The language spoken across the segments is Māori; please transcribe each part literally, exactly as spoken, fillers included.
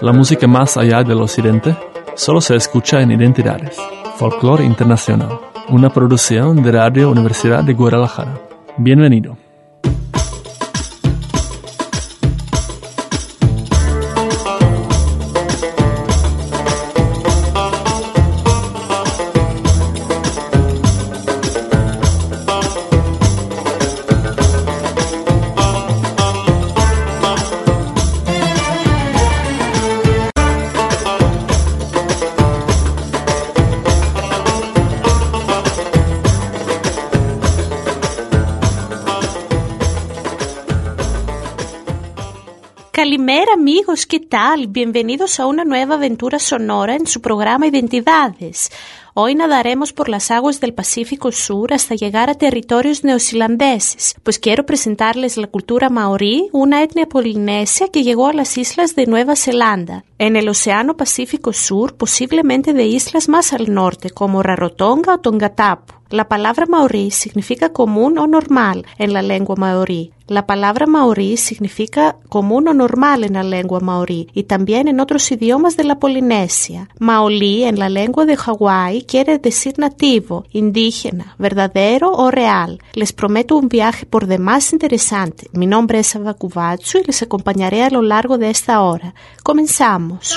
La música más allá del occidente solo se escucha en Identidades, Folclore Internacional, una producción de Radio Universidad de Guadalajara. Bienvenido. Calimera amigos, ¿qué tal? Bienvenidos a una nueva aventura sonora en su programa Identidades. Hoy nadaremos por las aguas del Pacífico Sur hasta llegar a territorios neozelandeses, pues quiero presentarles la cultura maorí, una etnia polinesia que llegó a las islas de Nueva Zelanda, en el Océano Pacífico Sur, posiblemente de islas más al norte, como Rarotonga o Tongatapu. La palabra maorí significa común o normal en la lengua maorí. La palabra maorí significa común o normal en la lengua maorí y también en otros idiomas de la Polinesia. Maolí en la lengua de Hawái quiere decir nativo, indígena, verdadero o real. Les prometo un viaje por demás interesante. Mi nombre es Ava Kuvatsu y les acompañaré a lo largo de esta hora. Comenzamos.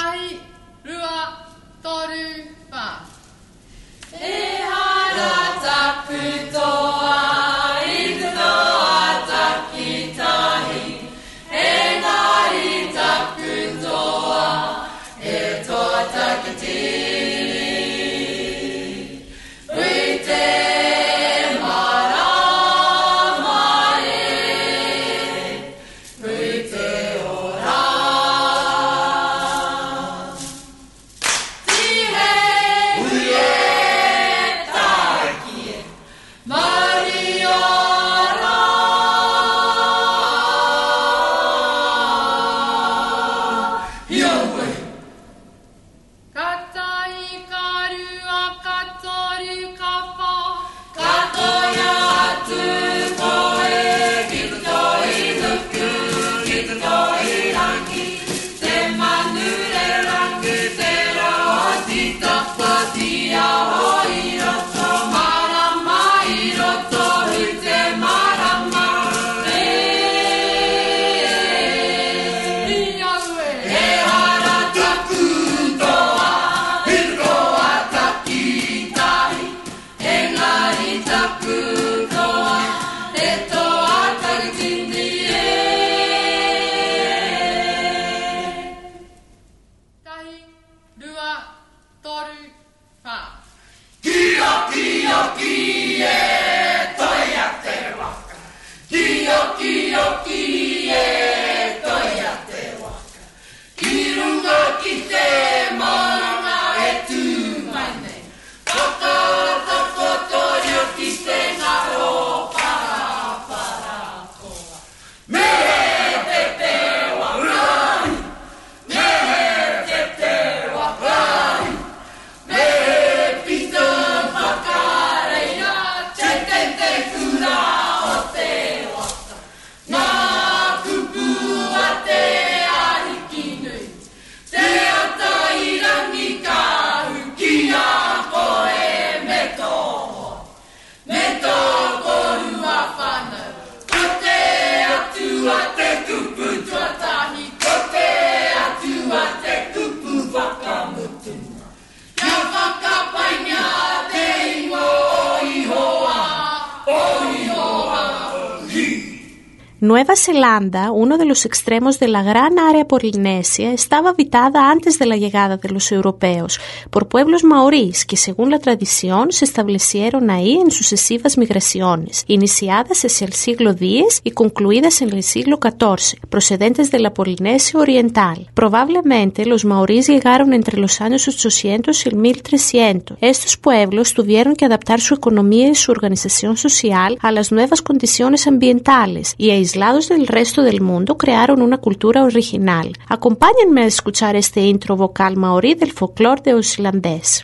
Nueva Zelanda, uno de los extremos de la gran área polinesia, estaba habitada antes de la llegada de los europeos por pueblos maorís que, según la tradición, se establecieron ahí en sucesivas migraciones, iniciadas hacia el siglo diez y concluidas en el siglo catorce, procedentes de la Polinesia Oriental. Probablemente los maorís llegaron entre los años ochocientos y el mil trescientos. Estos pueblos tuvieron que adaptar su economía y su organización social a las nuevas condiciones ambientales y aislados del resto del mundo crearon una cultura original. Acompáñenme a escuchar este intro vocal maorí del folclore neozelandés.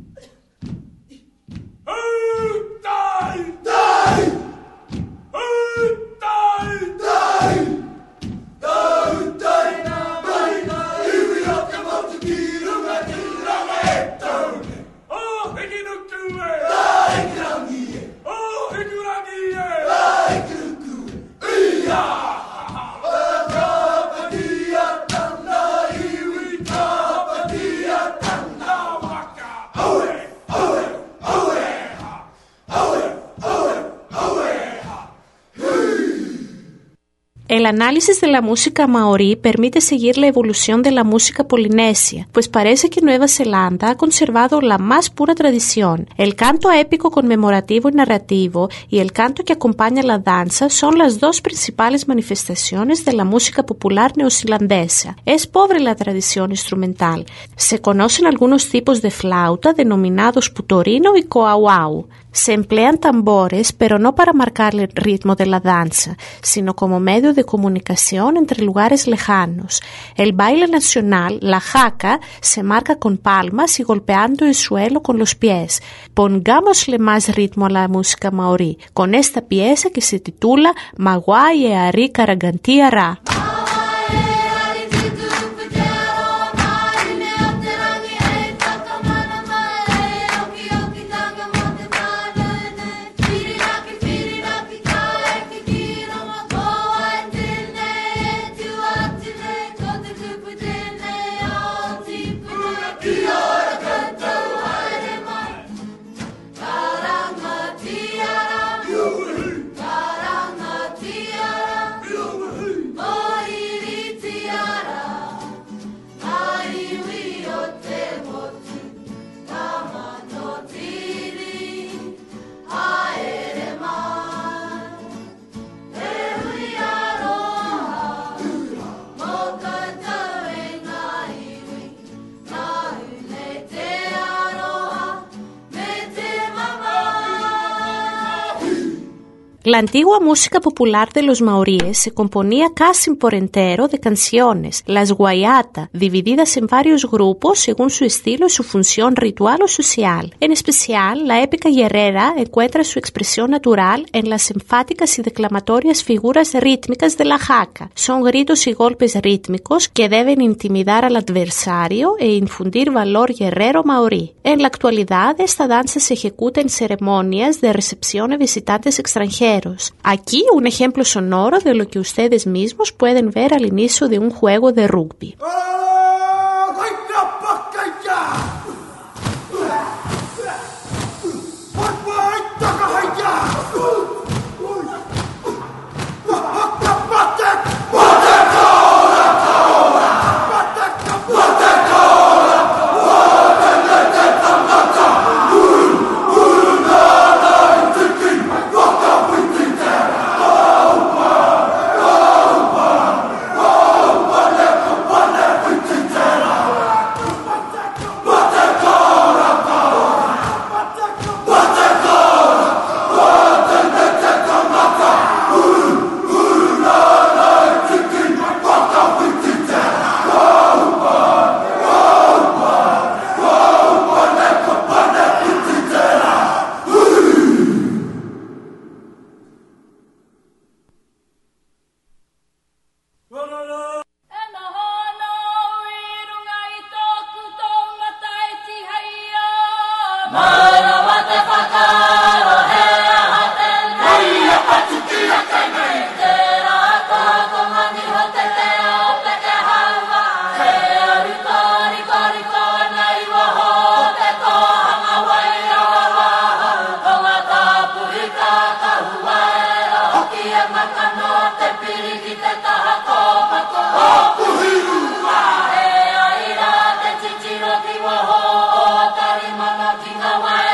Die! Die! Die! El análisis de la música maorí permite seguir la evolución de la música polinesia, pues parece que Nueva Zelanda ha conservado la más pura tradición. El canto épico conmemorativo y narrativo y el canto que acompaña la danza son las dos principales manifestaciones de la música popular neozelandesa. Es pobre la tradición instrumental. Se conocen algunos tipos de flauta denominados putorino y coauau. Se emplean tambores, pero no para marcar el ritmo de la danza, sino como medio de comunicación entre lugares lejanos. El baile nacional, la haka, se marca con palmas y golpeando el suelo con los pies. Pongámosle más ritmo a la música maorí, con esta pieza que se titula Mawai e Ari Karagantia Ra. La antigua música popular de los maoríes se componía casi por entero de canciones, las guayata, divididas en varios grupos según su estilo y su función ritual o social. En especial, la épica guerrera encuentra su expresión natural en las enfáticas y declamatorias figuras rítmicas de la haka. Son gritos y golpes rítmicos que deben intimidar al adversario e infundir valor guerrero maorí. En la actualidad, esta danza se ejecuta en ceremonias de recepción a visitantes extranjeros. Aquí un ejemplo sonoro de lo que ustedes mismos pueden ver al inicio de un juego de rugby. Wow.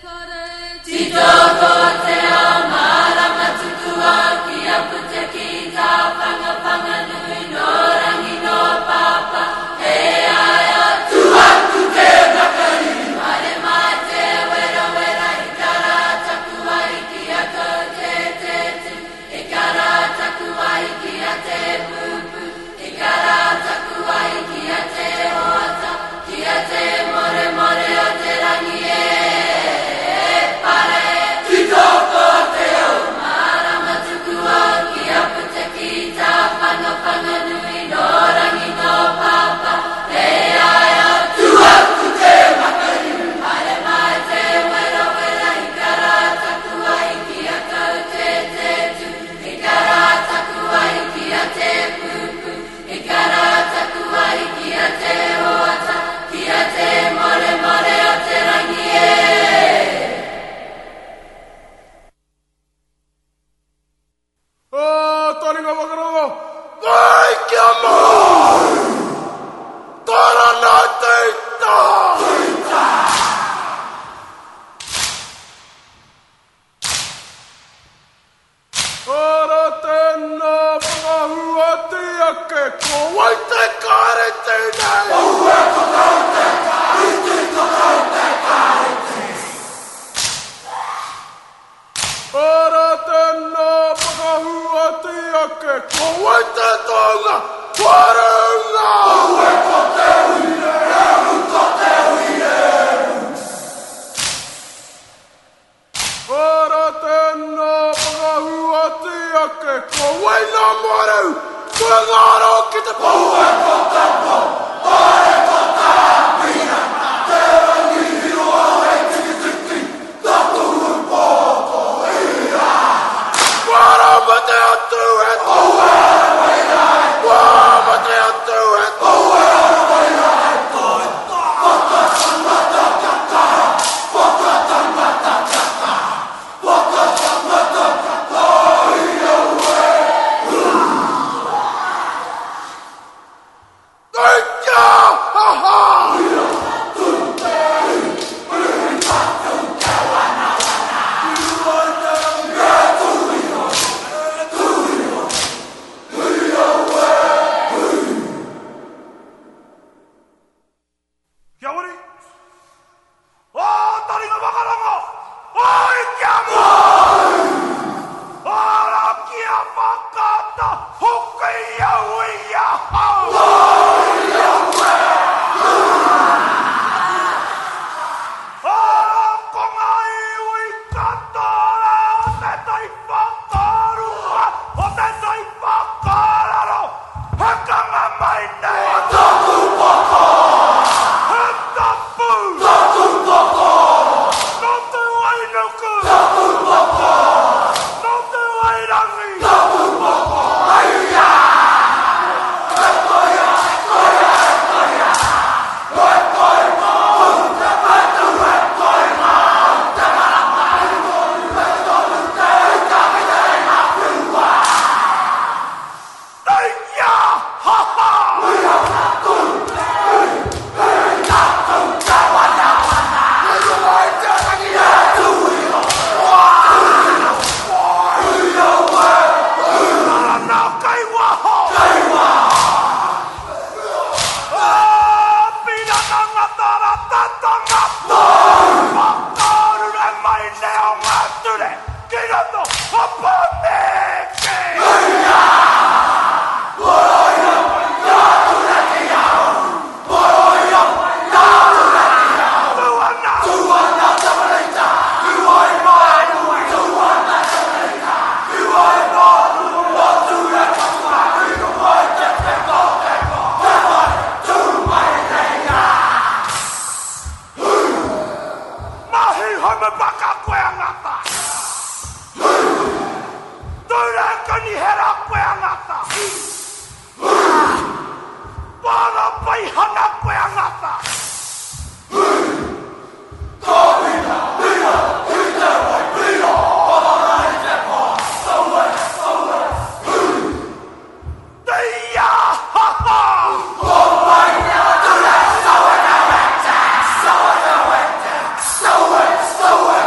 Sour!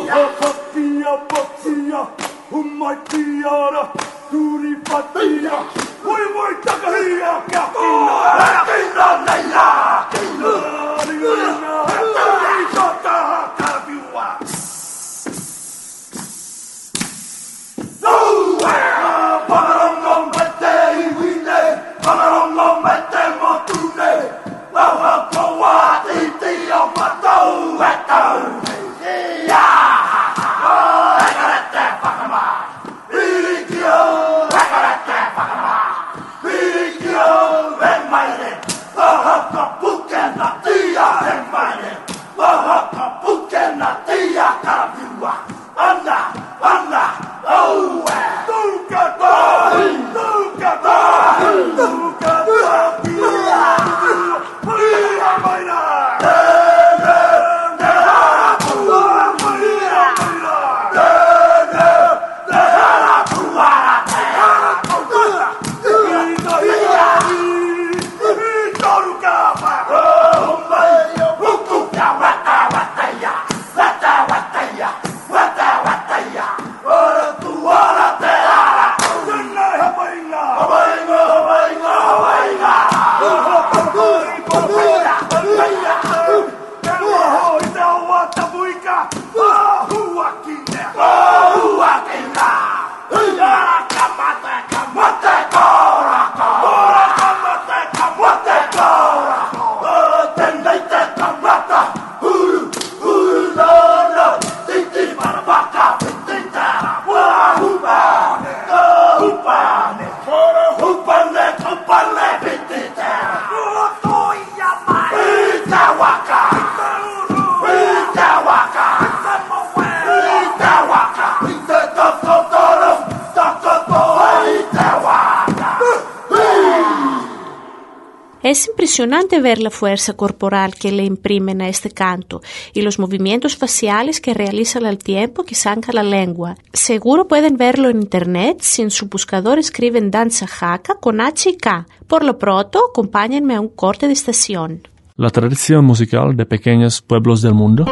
Es impresionante ver la fuerza corporal que le imprimen a este canto y los movimientos faciales que realizan al tiempo que saca la lengua. Seguro pueden verlo en internet si en su buscador escriben danza jaca con H y K. Por lo pronto, acompáñenme a un corte de estación. La tradición musical de pequeños pueblos del mundo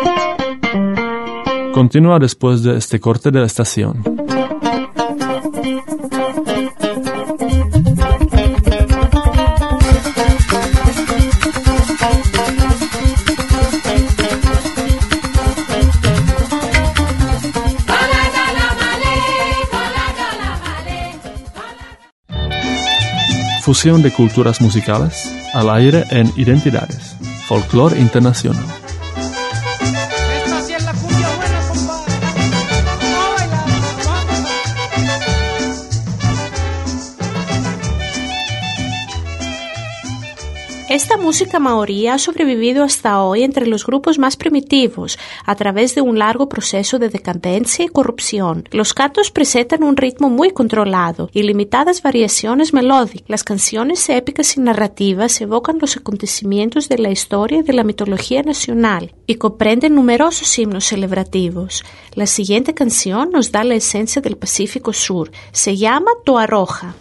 continúa después de este corte de la estación. Fusión de culturas musicales al aire en Identidades, Folclore Internacional. Esta sí es la cumbia buena, compadre. Vamos a bailar, vamos. Esta música maorí ha sobrevivido hasta hoy entre los grupos más primitivos a través de un largo proceso de decadencia y corrupción. Los cantos presentan un ritmo muy controlado y limitadas variaciones melódicas. Las canciones épicas y narrativas evocan los acontecimientos de la historia y de la mitología nacional y comprenden numerosos himnos celebrativos. La siguiente canción nos da la esencia del Pacífico Sur. Se llama Toa Roja.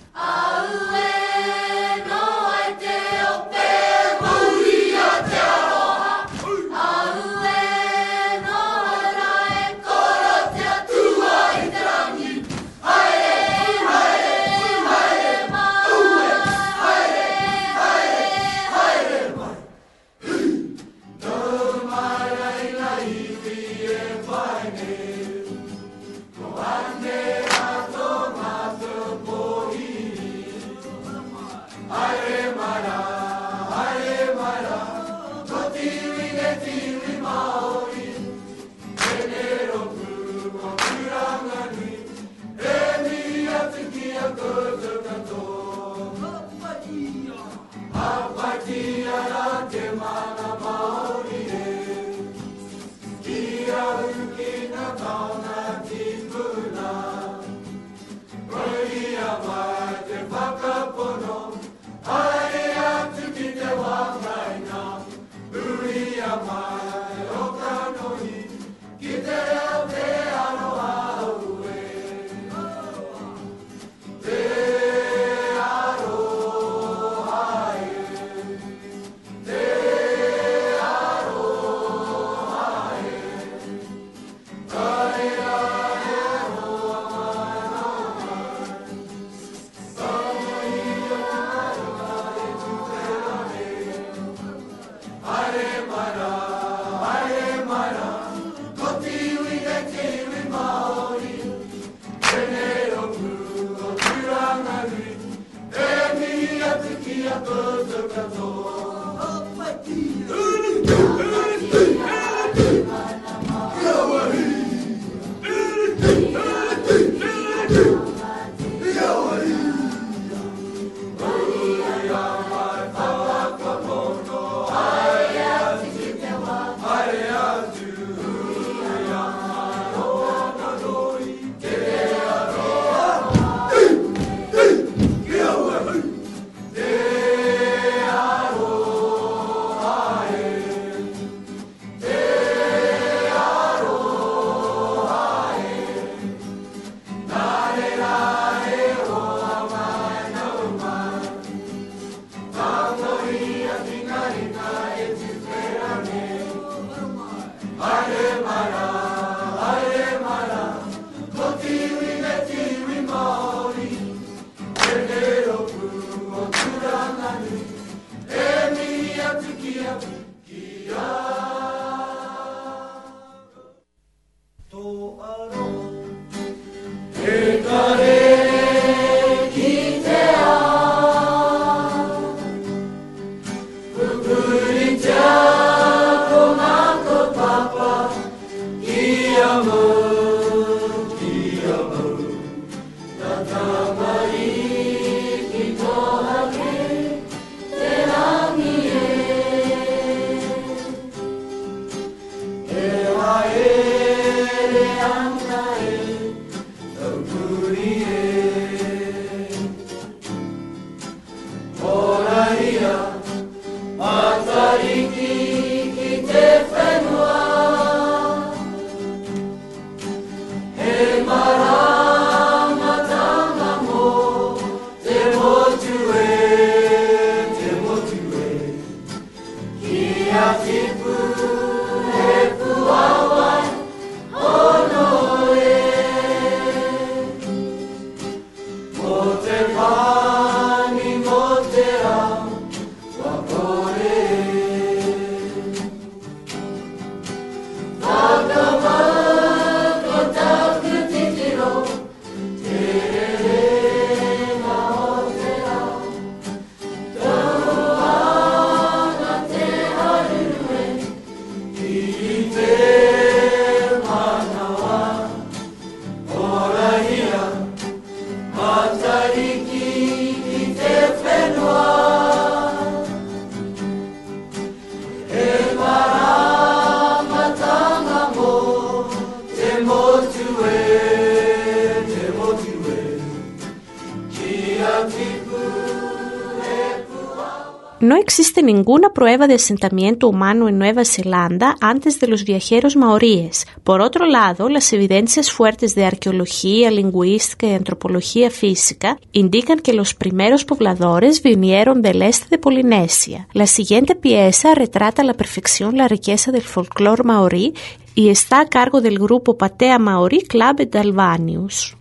No existe ninguna prueba de asentamiento humano en Nueva Zelanda antes de los viajeros maoríes. Por otro lado, las evidencias fuertes de arqueología, lingüística y antropología física indican que los primeros pobladores vinieron del este de Polinesia. La siguiente pieza retrata a la perfección la riqueza del folclore maorí y está a cargo del grupo Patea Maori Club Dalvanius.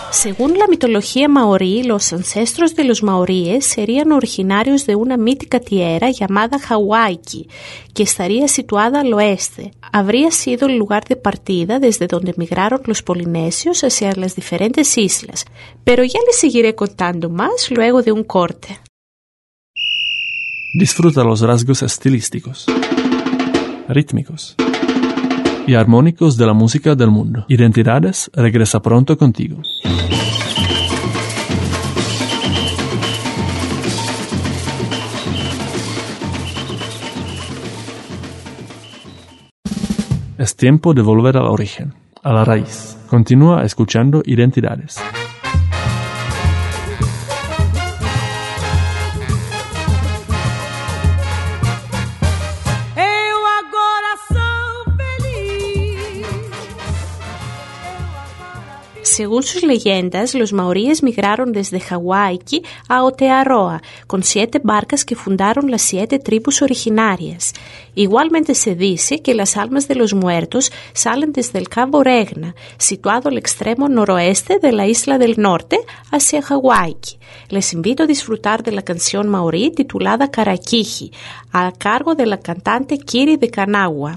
Según la mitología maorí, los ancestros de los maoríes serían originarios de una mítica tierra llamada Hawái, que estaría situada al oeste. Habría sido el lugar de partida desde donde migraron los polinesios hacia las diferentes islas, pero ya les seguiré contando más luego de un corte. Disfruta los rasgos estilísticos, rítmicos y armónicos de la música del mundo. Identidades regresa pronto contigo. Es tiempo de volver al origen, a la raíz. Continúa escuchando Identidades. Según sus leyendas, los maoríes migraron desde Hawái a Aotearoa, con siete barcas que fundaron las siete tribus originarias. Igualmente se dice que las almas de los muertos salen desde el Cabo Regna, situado al extremo noroeste de la isla del norte, hacia Hawái. Les invito a disfrutar de la canción maorí titulada Karakiji, a cargo de la cantante Kiri de Kanawha.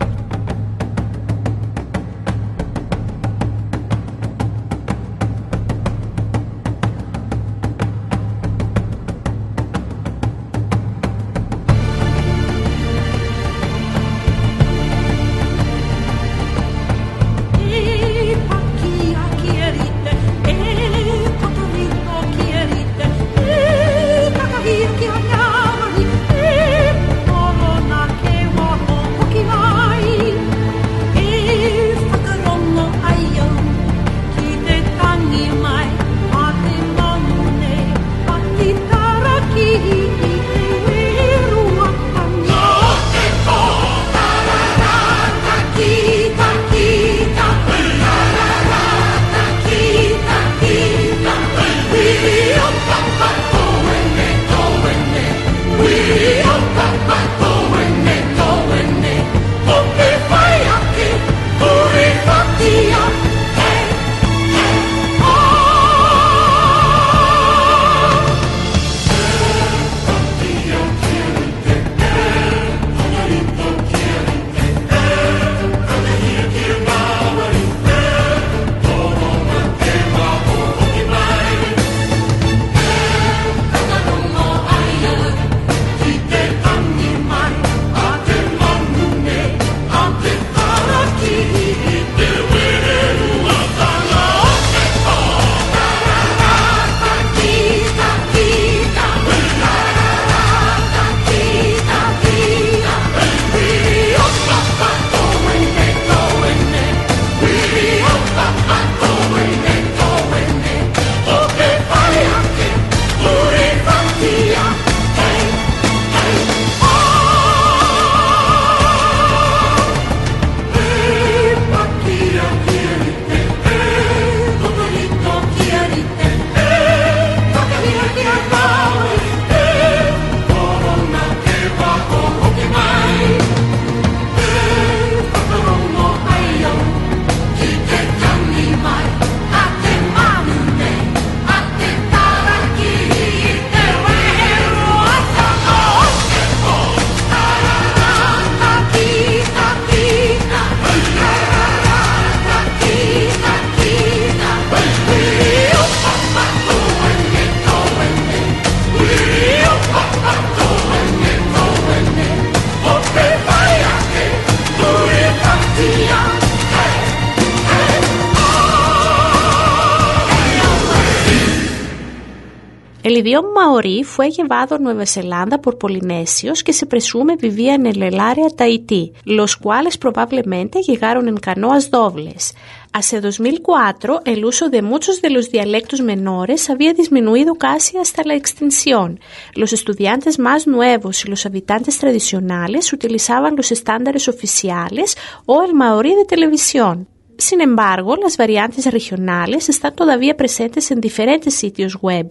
El idioma maorí fue llevado a Nueva Zelanda por polinesios que se presume vivían en el área Tahití, los cuales probablemente llegaron en canoas dobles. Hacia dos mil cuatro, el uso de muchos de los dialectos menores había disminuido casi hasta la extinción. Los estudiantes más nuevos y los habitantes tradicionales utilizaban los estándares oficiales o el maorí de televisión. Sin embargo, las variantes regionales están todavía presentes en diferentes sitios web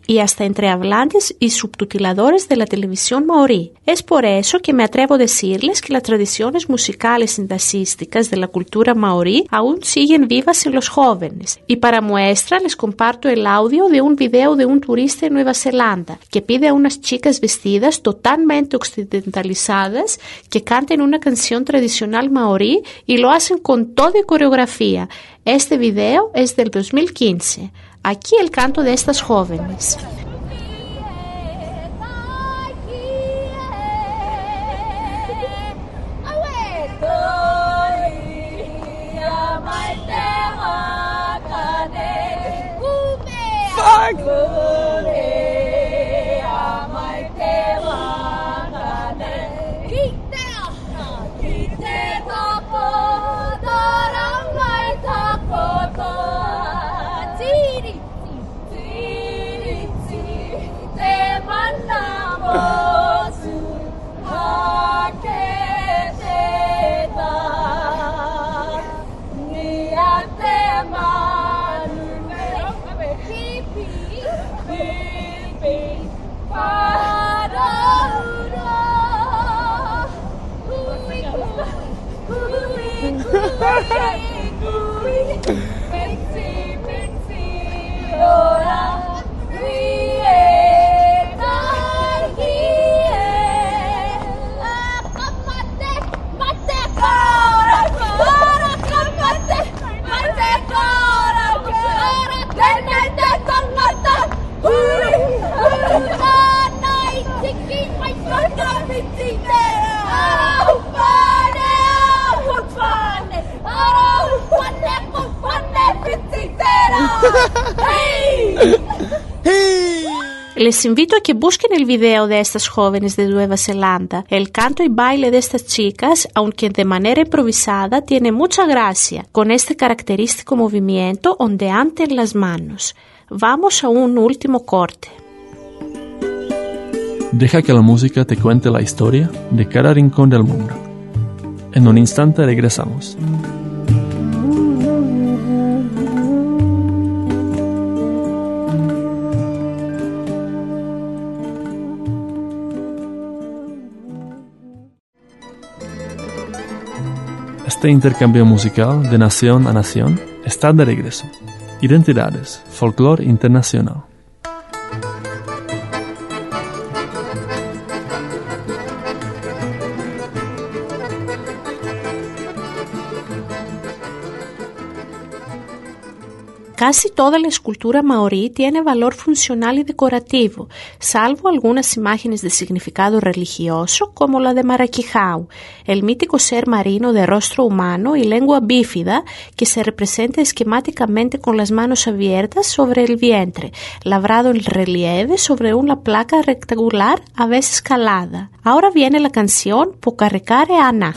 y hasta entre hablantes y subtituladores de la televisión maorí. Es por eso que me atrevo a decirles que las tradiciones musicales y dancísticas de la cultura maorí aún siguen vivas en los jóvenes. Y para muestra les comparto el audio de un video de un turista en Nueva Zelanda que pide a unas chicas vestidas totalmente occidentalizadas que canten una canción tradicional maorí y lo hacen con toda coreografía. Este video es del dos mil quince. Aquí el canto de estas jóvenes. Les invito a que busquen el video de estas jóvenes de Nueva Zelanda. El canto y baile de estas chicas, aunque de manera improvisada, tiene mucha gracia, con este característico movimiento ondeante en las manos. Vamos a un último corte. Deja que la música te cuente la historia de cada rincón del mundo. En un instante regresamos. Este intercambio musical de nación a nación está de regreso. Identidades, folclore internacional. Casi toda la escultura maorí tiene valor funcional y decorativo, salvo algunas imágenes de significado religioso como la de Maracujá, el mítico ser marino de rostro humano y lengua bífida que se representa esquemáticamente con las manos abiertas sobre el vientre, labrado en relieve sobre una placa rectangular a veces calada. Ahora viene la canción Pucaricare Ana.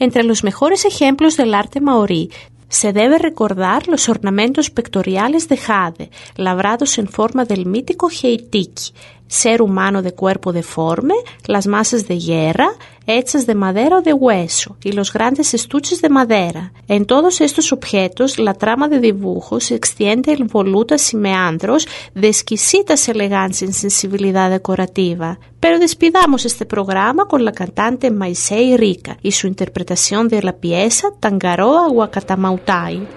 Entre los mejores ejemplos del arte maorí se debe recordar los ornamentos pectorales de jade, labrados en forma del mítico Heitiki, ser humano de cuerpo deforme, las masas de hierra, hechas de madera o de hueso, y los grandes estuches de madera. En todos estos objetos, la trama de dibujo se extiende en volutas y meandros de exquisitas elegancia y sensibilidad decorativa. Pero despidamos este programa con la cantante Maisei Rika y su interpretación de la pieza Tangaroa Wakatamautai.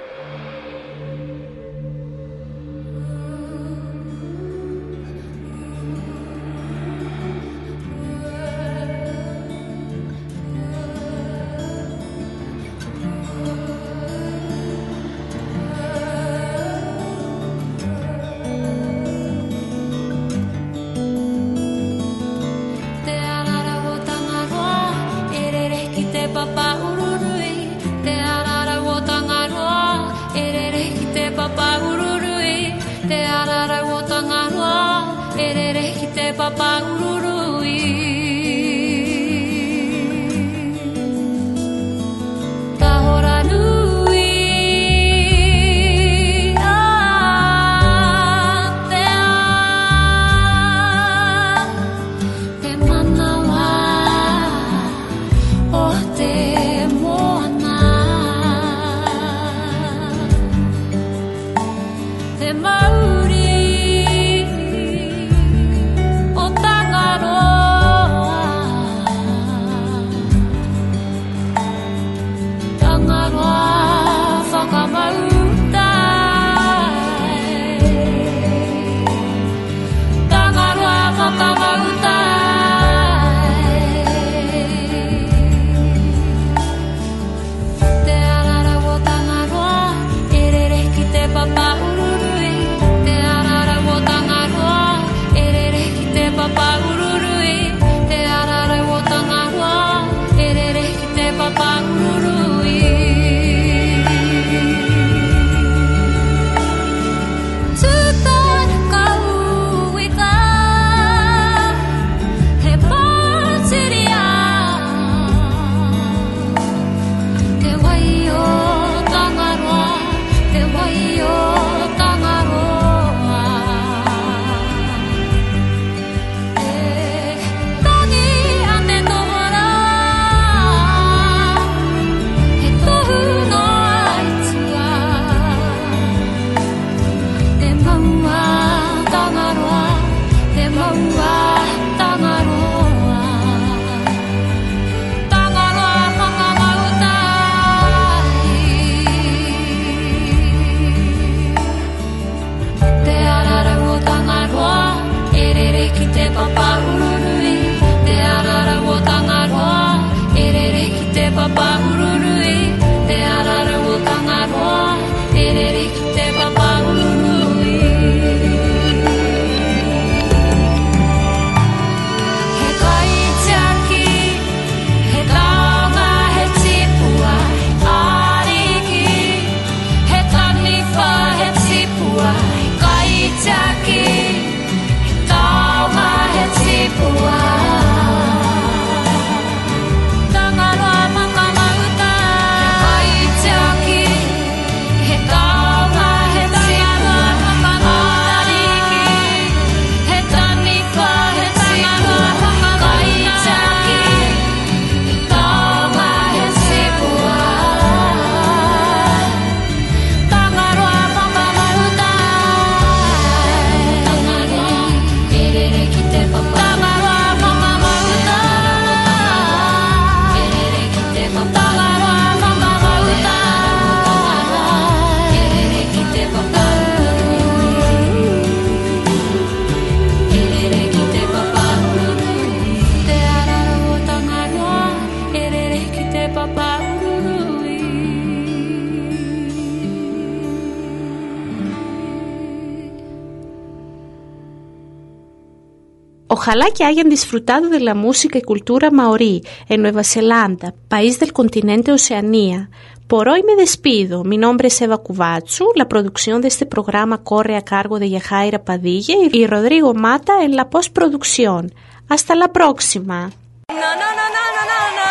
Ojalá que hayan disfrutado de la música y cultura maorí en Nueva Zelanda, país del continente Oceanía. Por hoy me despido. Mi nombre es Eva Kuvatsu. La producción de este programa corre a cargo de Yajaira Padilla y Rodrigo Mata en la postproducción. Hasta la próxima. No, no, no, no, no, no.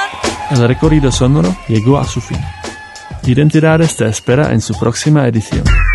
el recorrido sonoro llegó a su fin. Identidades te espera en su próxima edición.